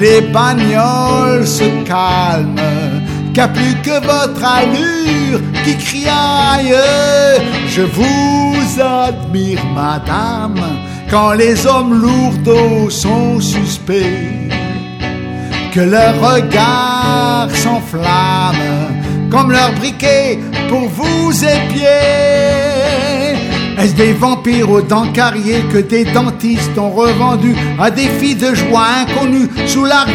Les bagnoles se calment, qu'a plus que votre allure qui criaille. Je vous admire, madame, quand les hommes lourds sont suspects, que leurs regards s'enflamment comme leurs briquets pour vous épier. Est-ce des vampires aux dents carriées que des dentistes ont revendus à des filles de joie inconnues sous la